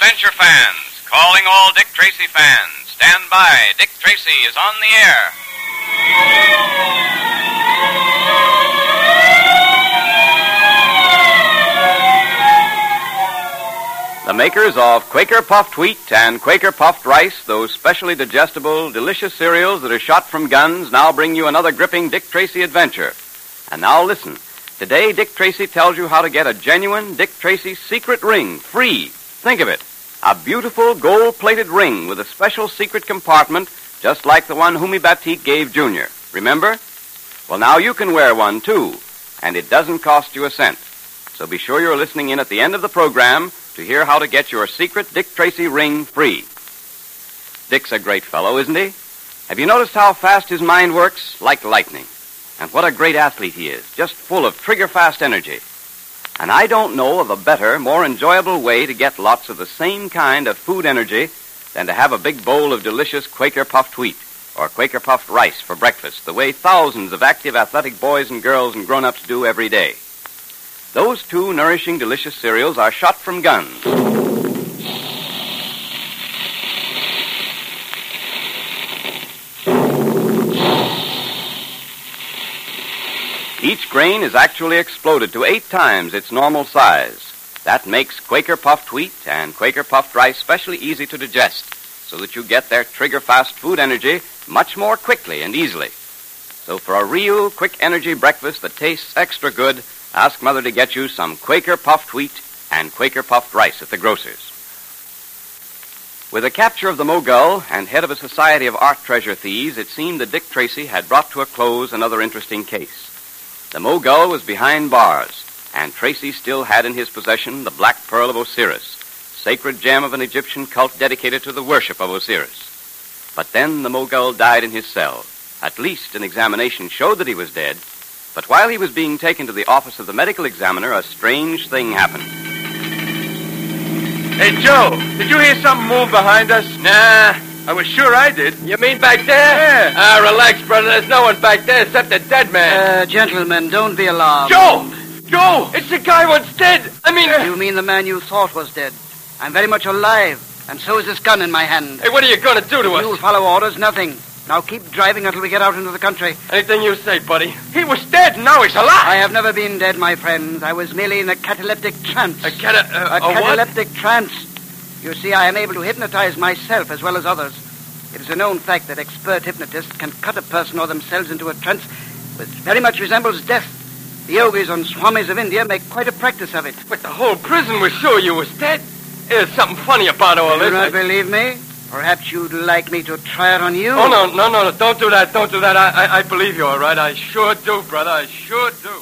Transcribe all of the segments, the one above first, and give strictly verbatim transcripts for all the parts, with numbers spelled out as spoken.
adventure fans, calling all Dick Tracy fans. Stand by. Dick Tracy is on the air. The makers of Quaker Puffed Wheat and Quaker Puffed Rice, those specially digestible, delicious cereals that are shot from guns, now bring you another gripping Dick Tracy adventure. And now listen. Today, Dick Tracy tells you how to get a genuine Dick Tracy secret ring, free. Think of it. A beautiful gold-plated ring with a special secret compartment, just like the one Humi Batik gave Junior. Remember? Well, now you can wear one, too. And it doesn't cost you a cent. So be sure you're listening in at the end of the program to hear how to get your secret Dick Tracy ring free. Dick's a great fellow, isn't he? Have you noticed how fast his mind works? Like lightning. And what a great athlete he is, just full of trigger-fast energy. And I don't know of a better, more enjoyable way to get lots of the same kind of food energy than to have a big bowl of delicious Quaker Puffed Wheat or Quaker Puffed Rice for breakfast, the way thousands of active, athletic boys and girls and grown-ups do every day. Those two nourishing, delicious cereals are shot from guns. Each grain is actually exploded to eight times its normal size. That makes Quaker Puffed Wheat and Quaker Puffed Rice specially easy to digest, so that you get their trigger-fast food energy much more quickly and easily. So for a real quick energy breakfast that tastes extra good, ask Mother to get you some Quaker Puffed Wheat and Quaker Puffed Rice at the grocer's. With the capture of the Mogul and head of a society of art treasure thieves, it seemed that Dick Tracy had brought to a close another interesting case. The Mogul was behind bars, and Tracy still had in his possession the Black Pearl of Osiris, sacred gem of an Egyptian cult dedicated to the worship of Osiris. But then the Mogul died in his cell. At least an examination showed that he was dead. But while he was being taken to the office of the medical examiner, a strange thing happened. Hey, Joe, did you hear something move behind us? Nah. I was sure I did. You mean back there? Yeah. Ah, relax, brother. There's no one back there except a dead man. Uh, gentlemen, don't be alarmed. Joe! Joe! It's the guy what's dead. I mean... You mean the man you thought was dead. I'm very much alive, and so is this gun in my hand. Hey, what are you going to do to us? You'll follow orders, nothing. Now keep driving until we get out into the country. Anything you say, buddy. He was dead, and now he's alive. I have never been dead, my friends. I was merely in a cataleptic trance. A cata... Uh, a a cataleptic what? trance. You see, I am able to hypnotize myself as well as others. It is a known fact that expert hypnotists can cut a person or themselves into a trance which very much resembles death. The yogis and swamis of India make quite a practice of it. But the whole prison was sure you was dead. There's something funny about all Do this. you not I... believe me? Perhaps you'd like me to try it on you? Oh, no, no, no, no. Don't do that. Don't do that. I, I, I believe you, all right? I sure do, brother. I sure do.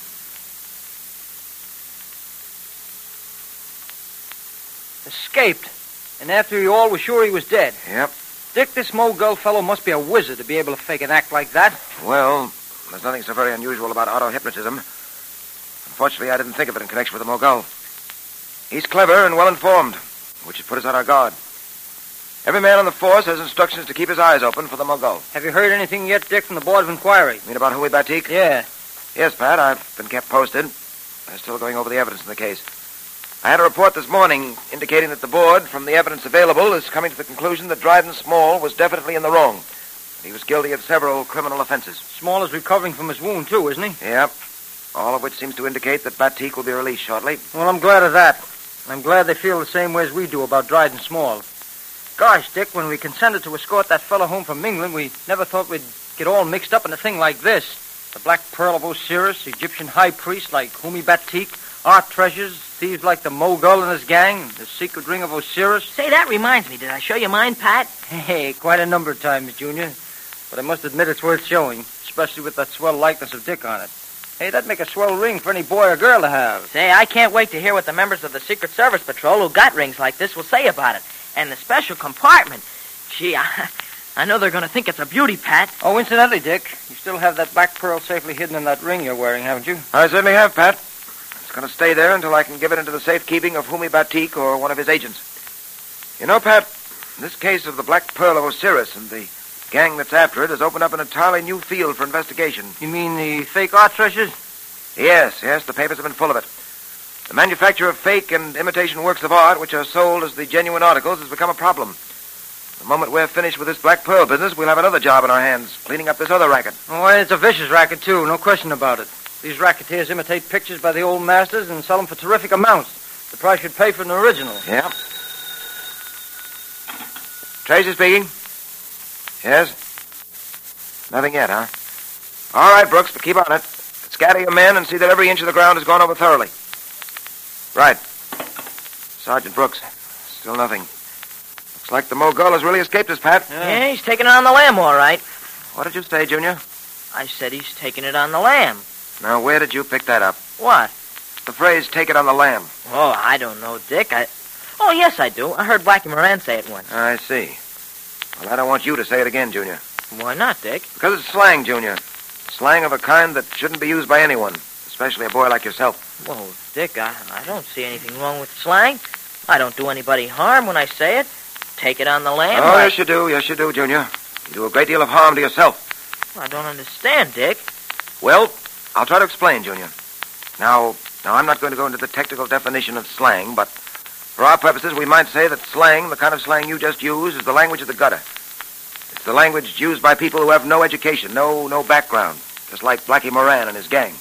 Escaped. And after you all were sure he was dead. Yep. Dick, this Mogul fellow must be a wizard to be able to fake an act like that. Well, there's nothing so very unusual about auto-hypnotism. Unfortunately, I didn't think of it in connection with the Mogul. He's clever and well-informed, which should put us on our guard. Every man on the force has instructions to keep his eyes open for the Mogul. Have you heard anything yet, Dick, from the Board of Inquiry? You mean about Humi Batik? Yeah. Yes, Pat. I've been kept posted. They're still going over the evidence in the case. I had a report this morning indicating that the board, from the evidence available, is coming to the conclusion that Dryden Small was definitely in the wrong. That he was guilty of several criminal offenses. Small is recovering from his wound, too, isn't he? Yep. All of which seems to indicate that Batik will be released shortly. Well, I'm glad of that. I'm glad they feel the same way as we do about Dryden Small. Gosh, Dick, when we consented to escort that fellow home from England, we never thought we'd get all mixed up in a thing like this. The Black Pearl of Osiris, Egyptian high priest like Humi Batik, art treasures, thieves like the Mogul and his gang, the secret ring of Osiris. Say, that reminds me. Did I show you mine, Pat? Hey, quite a number of times, Junior. But I must admit it's worth showing, especially with that swell likeness of Dick on it. Hey, that'd make a swell ring for any boy or girl to have. Say, I can't wait to hear what the members of the Secret Service Patrol who got rings like this will say about it. And the special compartment. Gee, I, I know they're going to think it's a beauty, Pat. Oh, incidentally, Dick, you still have that black pearl safely hidden in that ring you're wearing, haven't you? I certainly have, Pat. It's going to stay there until I can give it into the safekeeping of Humi Batik or one of his agents. You know, Pat, this case of the Black Pearl of Osiris and the gang that's after it has opened up an entirely new field for investigation. You mean the fake art treasures? Yes, yes, the papers have been full of it. The manufacture of fake and imitation works of art, which are sold as the genuine articles, has become a problem. The moment we're finished with this Black Pearl business, we'll have another job in our hands, cleaning up this other racket. Oh, it's a vicious racket, too. No question about it. These racketeers imitate pictures by the old masters and sell them for terrific amounts. The price you'd pay for an original. Yeah. Tracy speaking. Yes? Nothing yet, huh? All right, Brooks, but keep on it. Scatter your men and see that every inch of the ground is gone over thoroughly. Right. Sergeant Brooks. Still nothing. Looks like the Mogul has really escaped us, Pat. Yeah. yeah, he's taking it on the lamb, all right. What did you say, Junior? I said he's taking it on the lamb. Now, where did you pick that up? What? The phrase, take it on the lamb. Oh, I don't know, Dick. I... Oh, yes, I do. I heard Blackie Moran say it once. I see. Well, I don't want you to say it again, Junior. Why not, Dick? Because it's slang, Junior. Slang of a kind that shouldn't be used by anyone, especially a boy like yourself. Well, Dick, I, I don't see anything wrong with slang. I don't do anybody harm when I say it. Take it on the lamb. Oh, I... yes, you do. Yes, you do, Junior. You do a great deal of harm to yourself. I don't understand, Dick. Well, I'll try to explain, Junior. Now, now, I'm not going to go into the technical definition of slang, but for our purposes, we might say that slang, the kind of slang you just used, is the language of the gutter. It's the language used by people who have no education, no no background, just like Blackie Moran and his gang.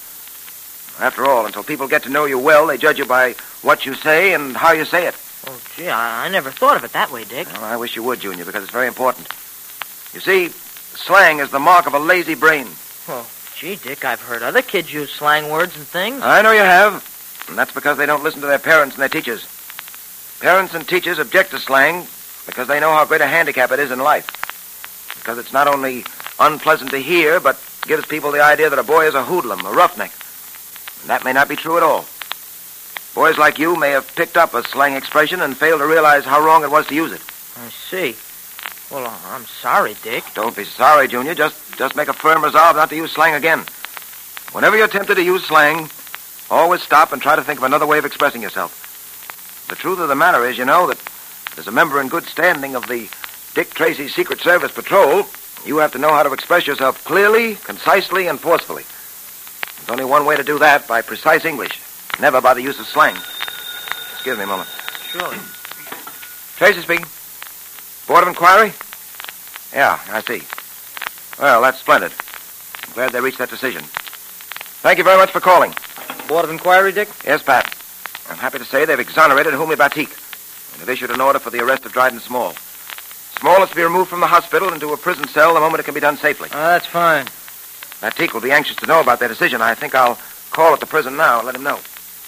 After all, until people get to know you well, they judge you by what you say and how you say it. Oh, gee, I, I never thought of it that way, Dick. Well, I wish you would, Junior, because it's very important. You see, slang is the mark of a lazy brain. Well, gee, Dick, I've heard other kids use slang words and things. I know you have, and that's because they don't listen to their parents and their teachers. Parents and teachers object to slang because they know how great a handicap it is in life. Because it's not only unpleasant to hear, but gives people the idea that a boy is a hoodlum, a roughneck. And that may not be true at all. Boys like you may have picked up a slang expression and failed to realize how wrong it was to use it. I see. Well, uh, I'm sorry, Dick. Don't be sorry, Junior. Just, just make a firm resolve not to use slang again. Whenever you're tempted to use slang, always stop and try to think of another way of expressing yourself. The truth of the matter is, you know, that as a member in good standing of the Dick Tracy Secret Service Patrol, you have to know how to express yourself clearly, concisely, and forcefully. There's only one way to do that, by precise English, never by the use of slang. Excuse me a moment. Sure. Tracy speaking. Board of Inquiry? Yeah, I see. Well, that's splendid. I'm glad they reached that decision. Thank you very much for calling. Board of Inquiry, Dick? Yes, Pat. I'm happy to say they've exonerated Humi Batik and have issued an order for the arrest of Dryden Small. Small is to be removed from the hospital into a prison cell the moment it can be done safely. Oh, that's fine. Batik will be anxious to know about their decision. I think I'll call at the prison now and let him know.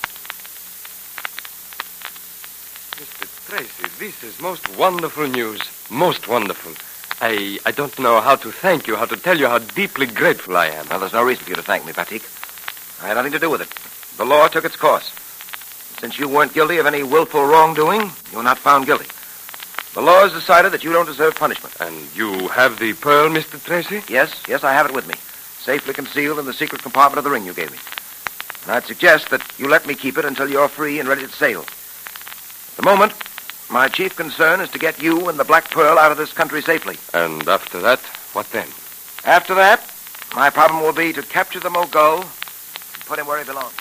Mister Tracy, this is most wonderful news. Most wonderful. I I don't know how to thank you, how to tell you how deeply grateful I am. Well, there's no reason for you to thank me, Batik. I had nothing to do with it. The law took its course. Since you weren't guilty of any willful wrongdoing, you were not found guilty. The law has decided that you don't deserve punishment. And you have the pearl, Mister Tracy? Yes, yes, I have it with me, safely concealed in the secret compartment of the ring you gave me. And I'd suggest that you let me keep it until you're free and ready to sail. At the moment, my chief concern is to get you and the Black Pearl out of this country safely. And after that, what then? After that, my problem will be to capture the Mogul and put him where he belongs.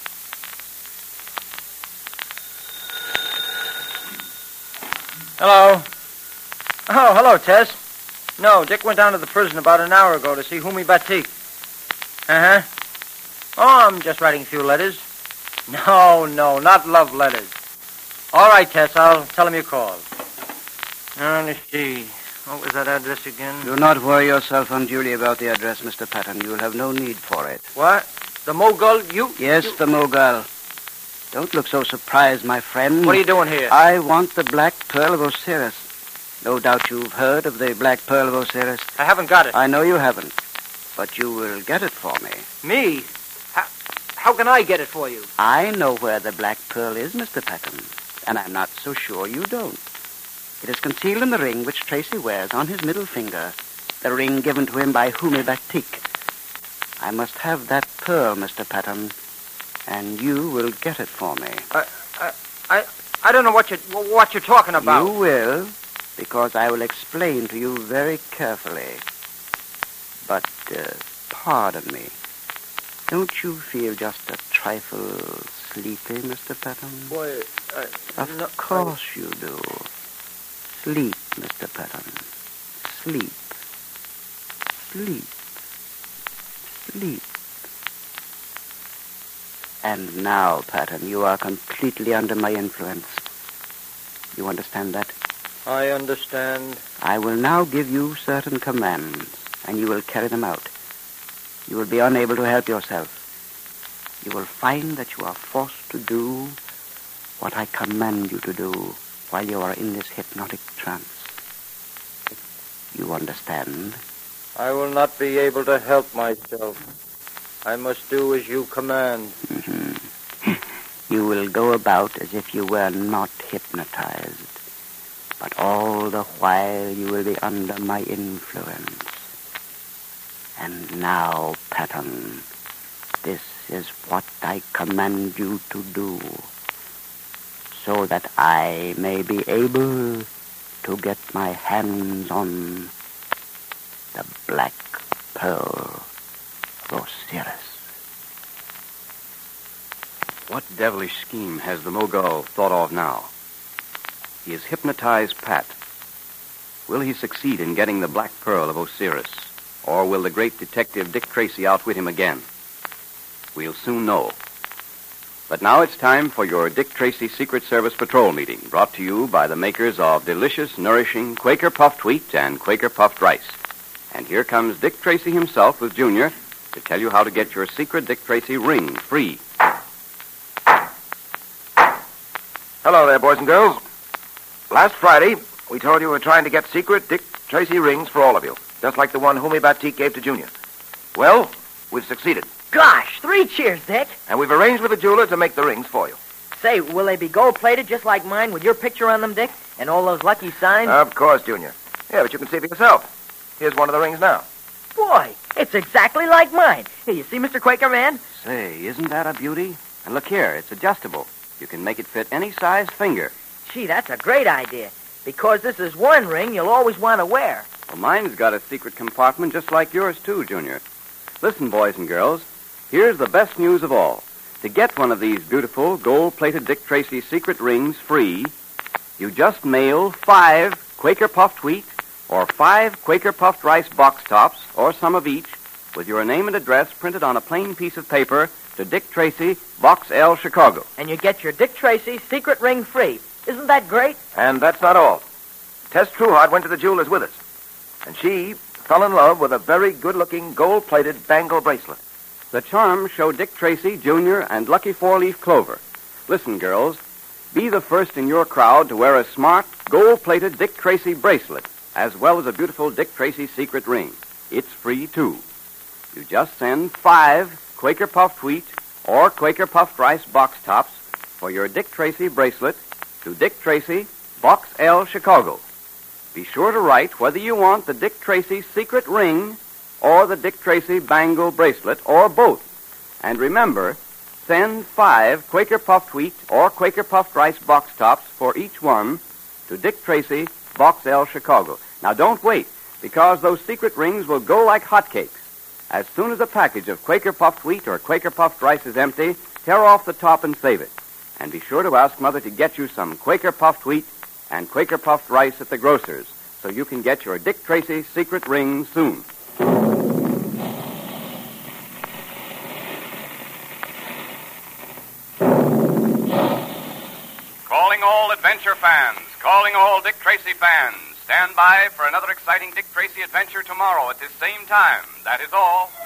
Hello. Oh, hello, Tess. No, Dick went down to the prison about an hour ago to see Humi Batik. Uh-huh. Oh, I'm just writing a few letters. No, no, not love letters. All right, Tess, I'll tell him you called. Now, let's see. What was that address again? Do not worry yourself unduly about the address, Mister Patton. You will have no need for it. What? The Mogul? You? Yes, you... the Mogul. Don't look so surprised, my friend. What are you doing here? I want the Black Pearl of Osiris. No doubt you've heard of the Black Pearl of Osiris. I haven't got it. I know you haven't. But you will get it for me. Me? How, how can I get it for you? I know where the Black Pearl is, Mister Patton. And I'm not so sure you don't. It is concealed in the ring which Tracy wears on his middle finger. The ring given to him by Humi Batik. I must have that pearl, Mister Patton. And you will get it for me. Uh, uh, I I don't know what you're, what you're talking about. You will, because I will explain to you very carefully. But, uh, pardon me. Don't you feel just a trifle sleepy, Mister Patton? Why, I... Of no, course I... you do. Sleep, Mister Patton. Sleep. Sleep. Sleep. And now, Patton, you are completely under my influence. You understand that? I understand. I will now give you certain commands, and you will carry them out. You will be unable to help yourself. You will find that you are forced to do what I command you to do while you are in this hypnotic trance. You understand? I will not be able to help myself. I must do as you command. Mm-hmm. You will go about as if you were not hypnotized. But all the while you will be under my influence. And now, Patton, this is what I command you to do, so that I may be able to get my hands on the Black Pearl of Osiris. What devilish scheme has the Mogul thought of now? He has hypnotized Pat. Will he succeed in getting the Black Pearl of Osiris? Or will the great detective Dick Tracy outwit him again? We'll soon know. But now it's time for your Dick Tracy Secret Service Patrol meeting, brought to you by the makers of delicious, nourishing Quaker Puffed Wheat and Quaker Puffed Rice. And here comes Dick Tracy himself with Junior to tell you how to get your secret Dick Tracy ring free. Hello there, boys and girls. Last Friday, we told you we were trying to get secret Dick Tracy rings for all of you, just like the one Humi Batik gave to Junior. Well, we've succeeded. Gosh, three cheers, Dick. And we've arranged with the jeweler to make the rings for you. Say, will they be gold-plated just like mine with your picture on them, Dick? And all those lucky signs? Of course, Junior. Yeah, but you can see for yourself. Here's one of the rings now. Boy, it's exactly like mine. Here, you see, Mister Quaker Man? Say, isn't that a beauty? And look here, it's adjustable. You can make it fit any size finger. Gee, that's a great idea. Because this is one ring you'll always want to wear. Well, mine's got a secret compartment just like yours, too, Junior. Listen, boys and girls, here's the best news of all. To get one of these beautiful gold-plated Dick Tracy secret rings free, you just mail five Quaker Puffed Wheat or five Quaker Puffed Rice box tops, or some of each, with your name and address printed on a plain piece of paper to Dick Tracy, Box L, Chicago. And you get your Dick Tracy secret ring free. Isn't that great? And that's not all. Tess Trueheart went to the jeweler's with us, and she fell in love with a very good-looking gold-plated bangle bracelet. The charms show Dick Tracy, Junior, and Lucky Four-Leaf Clover. Listen, girls, be the first in your crowd to wear a smart, gold-plated Dick Tracy bracelet, as well as a beautiful Dick Tracy secret ring. It's free, too. You just send five Quaker Puffed Wheat or Quaker Puffed Rice box tops for your Dick Tracy bracelet to Dick Tracy, Box L, Chicago. Be sure to write whether you want the Dick Tracy secret ring or the Dick Tracy bangle bracelet, or both. And remember, send five Quaker Puffed Wheat or Quaker Puffed Rice box tops for each one to Dick Tracy, Box L, Chicago. Now, don't wait, because those secret rings will go like hotcakes. As soon as a package of Quaker Puffed Wheat or Quaker Puffed Rice is empty, tear off the top and save it. And be sure to ask Mother to get you some Quaker Puffed Wheat and Quaker Puffed Rice at the grocer's, so you can get your Dick Tracy secret ring soon. Calling all adventure fans, calling all Dick Tracy fans. Stand by for another exciting Dick Tracy adventure tomorrow at this same time. That is all.